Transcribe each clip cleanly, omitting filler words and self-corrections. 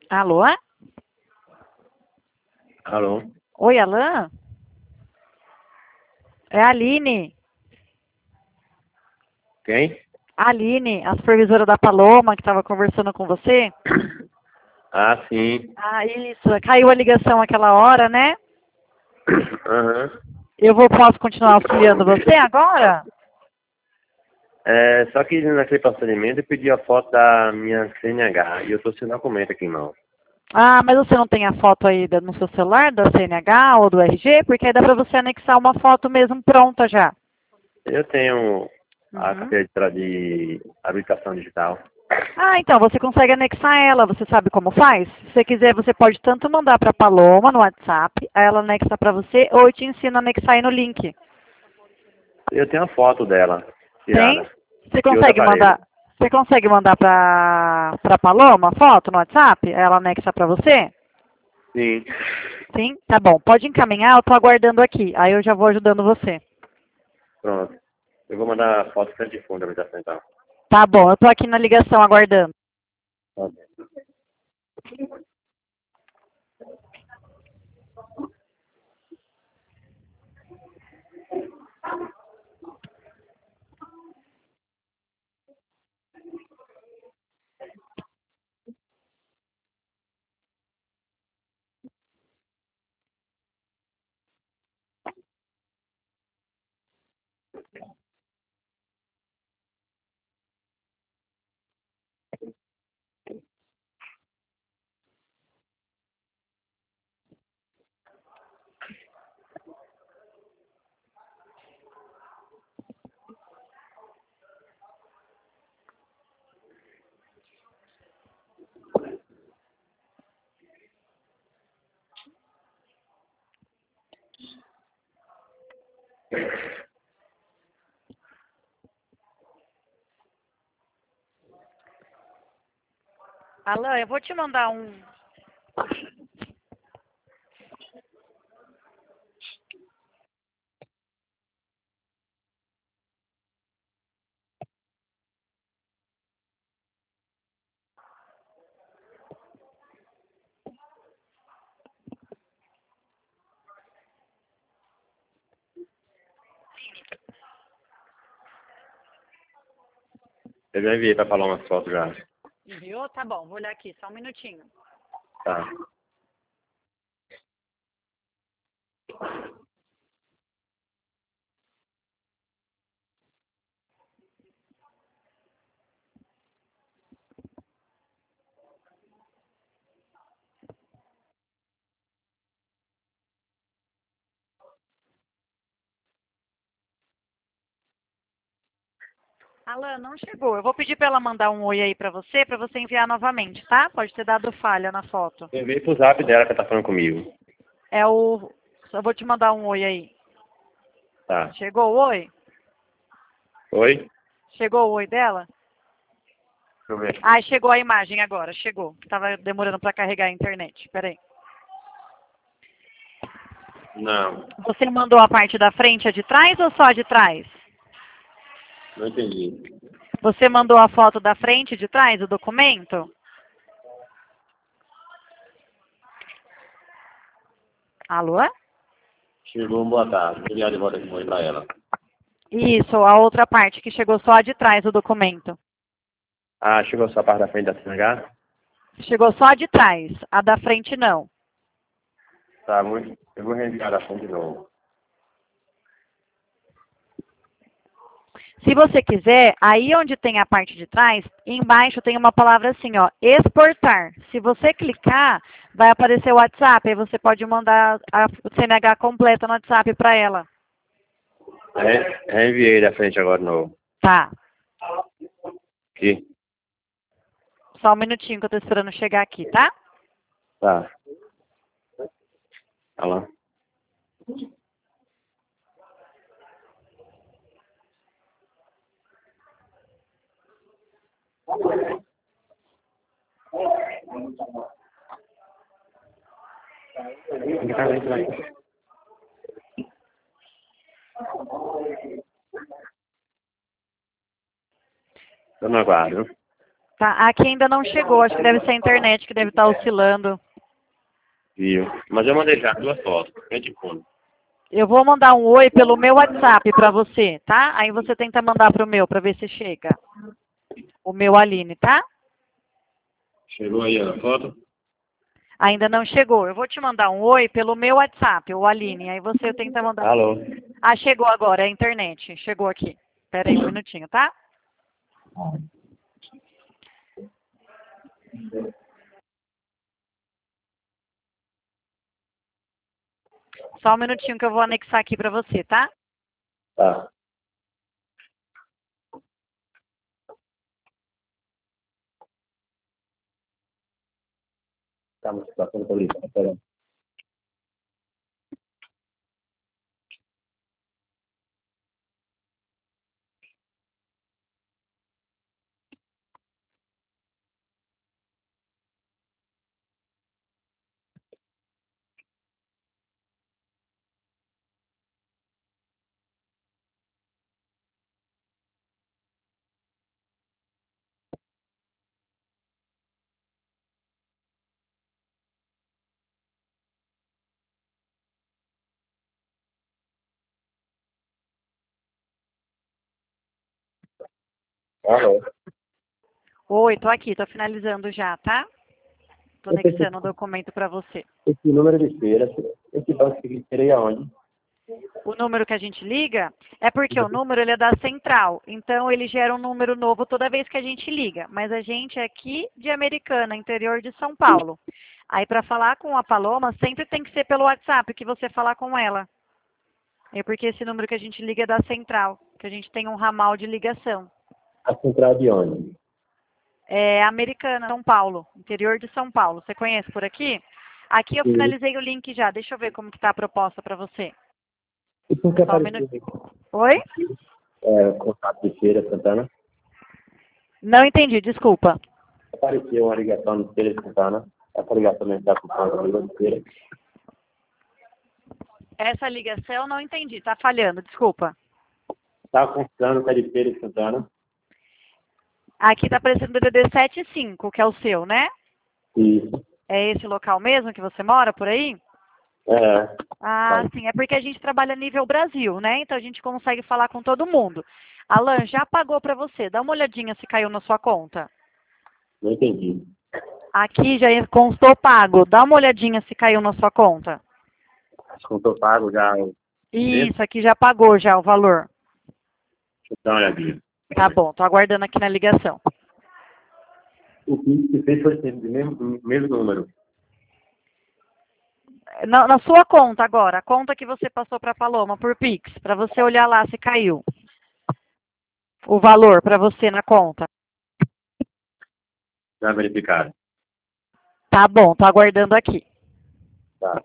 Alô? Alô? Oi, Alain? É a Aline. Quem? A Aline, a supervisora da Paloma, que estava conversando com você. Ah, sim. Ah, isso. Caiu a ligação aquela hora, né? Aham. Posso continuar auxiliando você agora? Só que naquele procedimento eu pedi a foto da minha CNH e eu tô sem documento aqui, não. Ah, mas você não tem a foto aí no seu celular da CNH ou do RG? Porque aí dá pra você anexar uma foto mesmo pronta já. Eu tenho a Uhum. carteira de habilitação digital. Ah, então, você consegue anexar ela, você sabe como faz? Se você quiser, você pode tanto mandar para a Paloma no WhatsApp, aí ela anexa para você, ou eu te ensino a anexar aí no link. Eu tenho a foto dela Tem? tirada. Você De outro consegue aparelho. mandar? Você consegue mandar para Paloma a foto no WhatsApp? Aí ela anexa para você? Sim. Sim? Tá bom. Pode encaminhar, eu tô aguardando aqui. Aí eu já vou ajudando você. Pronto. Eu vou mandar a foto frente e fundo da habilitação então. Tá bom, eu tô aqui na ligação aguardando. Tá bem. Alan, eu vou te mandar um. Eu já enviei pra falar umas fotos já. Enviou? Tá bom, vou olhar aqui, só um minutinho. Tá. Alan, não chegou. Eu vou pedir para ela mandar um oi aí para você enviar novamente, tá? Pode ter dado falha na foto. Eu enviei pro zap dela que ela tá falando comigo. É o. Só vou te mandar um oi aí. Tá. Chegou o oi? Oi? Chegou o oi dela? Deixa eu ver. Ah, chegou a imagem agora. Chegou. Tava demorando para carregar a internet. Peraí. Não. Você mandou a parte da frente, a de trás ou só a de trás? Não entendi. Você mandou a foto da frente e de trás do documento? Alô? Chegou, boa tarde. Vou enviar de volta aqui pra ela. Isso, a outra parte que chegou só a de trás do documento. Ah, chegou só a parte da frente da CNH? Chegou só a de trás, a da frente não. Tá, muito. Eu vou reenviar da frente de novo. Se você quiser, aí onde tem a parte de trás, embaixo tem uma palavra assim, ó, exportar. Se você clicar, vai aparecer o WhatsApp, aí você pode mandar a CNH completa no WhatsApp para ela. Reenviei da frente agora de novo. Tá. Aqui. Só um minutinho que eu tô esperando chegar aqui, tá? Tá. Tá lá. Tô no aguardo. Tá, aqui ainda não chegou, acho que deve ser a internet que deve estar oscilando. Viu? Mas eu mandei já 2 fotos. Frente e fundo. Eu vou mandar um oi pelo meu WhatsApp pra você, tá? Aí você tenta mandar pro meu pra ver se chega. O meu Aline, tá? Chegou aí a foto? Ainda não chegou. Eu vou te mandar um oi pelo meu WhatsApp, o Aline. Aí você tenta mandar. Alô? Ah, chegou agora, é a internet. Chegou aqui. Espera aí um minutinho, tá? Só um minutinho que eu vou anexar aqui pra você, tá? Tá. Tá, mas tá falando por isso. Espera. Alô? Oi, tô aqui, tô finalizando já, tá? Tô anexando o documento pra você. Esse número de feira, esse banco que seria aonde? O número que a gente liga é porque o número ele é da central. Então ele gera um número novo toda vez que a gente liga. Mas a gente é aqui de Americana, interior de São Paulo. Aí para falar com a Paloma sempre tem que ser pelo WhatsApp que você falar com ela. É porque esse número que a gente liga é da central, que a gente tem um ramal de ligação. A central de onde? É Americana, São Paulo, interior de São Paulo. Você conhece por aqui? Aqui eu Sim. finalizei o link já. Deixa eu ver como que tá a proposta para você. E por que Só um apareceu minuto. Oi? contato de feira Santana? Não entendi, desculpa. Apareceu uma ligação de feira Santana. Essa ligação não está com conta de feira. Essa ligação eu não entendi, tá falhando, desculpa. Está funcionando com a de feira Santana? Aqui tá aparecendo o DDD 75, que é o seu, né? Isso. É esse local mesmo que você mora por aí? É. Ah, Tá. sim, é porque a gente trabalha nível Brasil, né? Então a gente consegue falar com todo mundo. Alan, já pagou pra você, dá uma olhadinha se caiu na sua conta. Não entendi. Aqui já constou pago, dá uma olhadinha se caiu na sua conta. Acho que eu tô pago já. Deixa Isso, aqui já pagou já o valor. eu dar uma olhadinha. Tá bom, tô aguardando aqui na ligação. O que fez foi sempre o mesmo número. Na sua conta agora, a conta que você passou pra Paloma por Pix, pra você olhar lá se caiu. O valor para você na conta. Já verificado. Tá bom, tô aguardando aqui. Tá.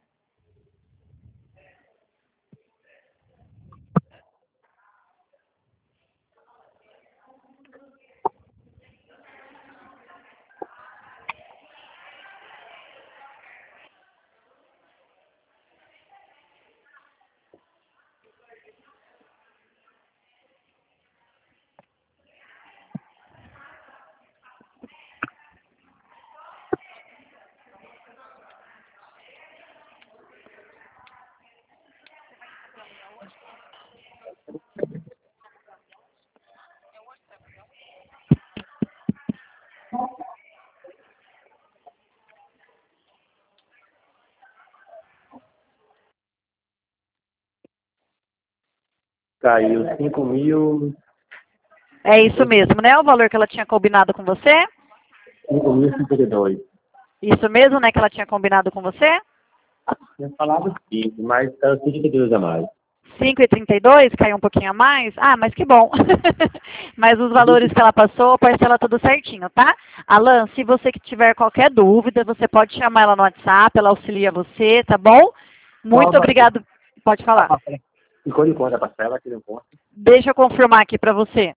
Caiu 5.000. É isso mesmo, né? O valor que ela tinha combinado com você? 5.052. Isso mesmo, né? Que ela tinha combinado com você? Tinha falado 5, mas tá 52 a mais. 5,32, caiu um pouquinho a mais? Ah, mas que bom. Mas os valores que ela passou, parcela tudo certinho, tá? Alan, se você que tiver qualquer dúvida, você pode chamar ela no WhatsApp, ela auxilia você, tá bom? Muito obrigado. Pode falar. Ficou de conta a parcela, que deu conta. Deixa eu confirmar aqui para você.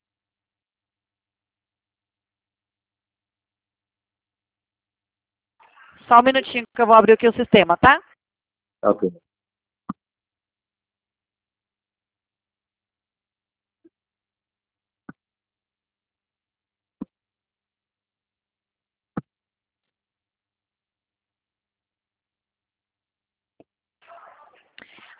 Só um minutinho que eu vou abrir aqui o sistema, tá? Ok.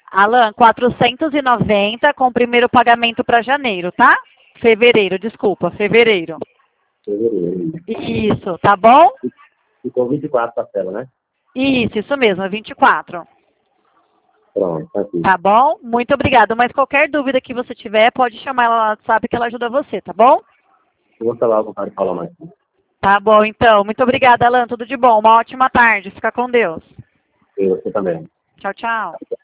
Alan, 490 com o primeiro pagamento para janeiro, tá? Fevereiro, desculpa, fevereiro. Fevereiro. Isso, tá bom? Ficou 24 parcelas, né? Isso mesmo, é 24. Pronto, tá aqui. Tá bom? Muito obrigada. Mas qualquer dúvida que você tiver, pode chamar ela no WhatsApp que ela ajuda você, tá bom? Eu vou falar com o cara falar mais. Tá bom, então. Muito obrigada, Alan. Tudo de bom. Uma ótima tarde. Fica com Deus. E você também. Tchau, tchau.